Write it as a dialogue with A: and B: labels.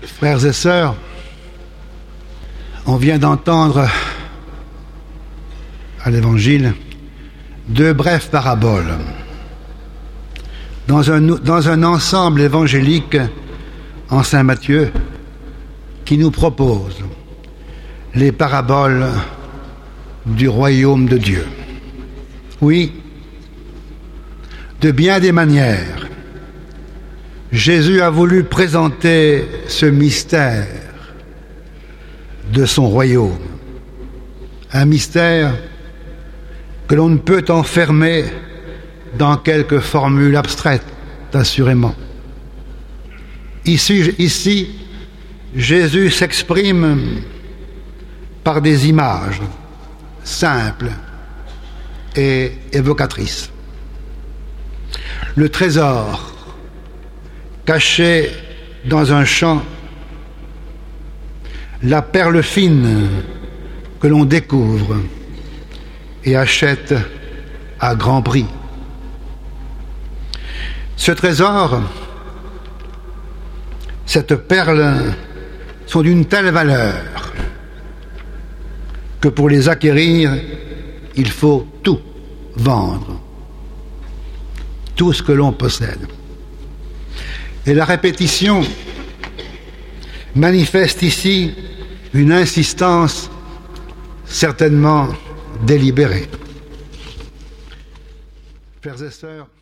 A: Frères et sœurs, on vient d'entendre à l'Évangile 2 brèves paraboles dans un ensemble évangélique en Saint Matthieu qui nous propose les paraboles du royaume de Dieu. Oui, de bien des manières, Jésus a voulu présenter ce mystère de son royaume, un mystère que l'on ne peut enfermer dans quelques formules abstraites, assurément. Ici, Jésus s'exprime par des images simples et évocatrices. Le trésor caché dans un champ, la perle fine que l'on découvre et achète à grand prix. Ce trésor, cette perle, sont d'une telle valeur que pour les acquérir, il faut tout vendre, tout ce que l'on possède. Et la répétition manifeste ici une insistance certainement délibérée. Frères et sœurs,